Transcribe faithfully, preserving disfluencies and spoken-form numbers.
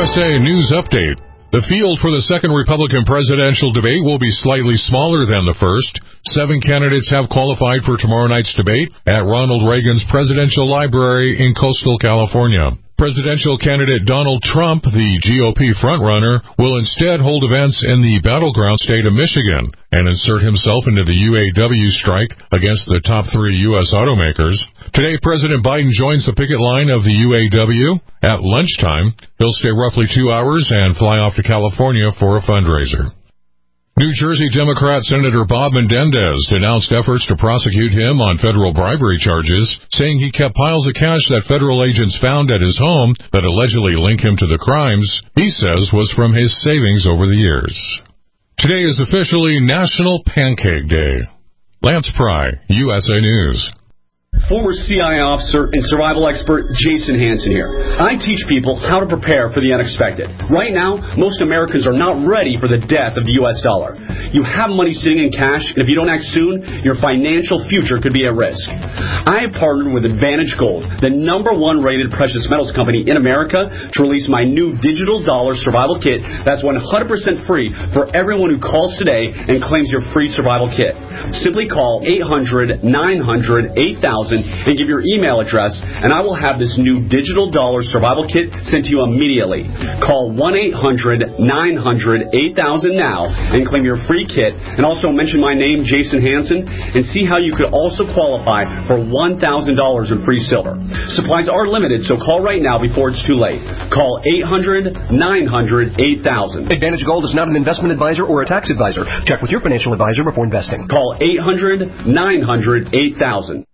S A News Update. The field for the second Republican presidential debate will be slightly smaller than the first. Seven candidates have qualified for tomorrow night's debate at Ronald Reagan's Presidential Library in coastal California. Presidential candidate Donald Trump, the G O P frontrunner, will instead hold events in the battleground state of Michigan and insert himself into the U A W strike against the top three U S automakers. Today, President Biden joins the picket line of the U A W. At lunchtime, he'll stay roughly two hours and fly off to California for a fundraiser. New Jersey Democrat Senator Bob Menendez denounced efforts to prosecute him on federal bribery charges, saying he kept piles of cash that federal agents found at his home that allegedly link him to the crimes he says was from his savings over the years. Today is officially National Pancake Day. Lance Pry, U S A News. Former C I A officer and survival expert Jason Hansen here. I teach people how to prepare for the unexpected. Right now, most Americans are not ready for the death of the U S dollar. You have money sitting in cash, and if you don't act soon, your financial future could be at risk. I have partnered with Advantage Gold, the number one rated precious metals company in America, to release my new digital dollar survival kit that's one hundred percent free for everyone who calls today and claims your free survival kit. Simply call eight hundred, nine hundred, eight thousand and give your email address, and I will have this new digital dollar survival kit sent to you immediately. Call one eight hundred, nine hundred, eight thousand now and claim your free kit, and also mention my name, Jason Hansen, and see how you could also qualify for one thousand dollars in free silver. Supplies are limited, so call right now before it's too late. Call eight hundred, nine hundred, eight thousand. Advantage Gold is not an investment advisor or a tax advisor. Check with your financial advisor before investing. Call eight hundred, nine hundred, eight thousand.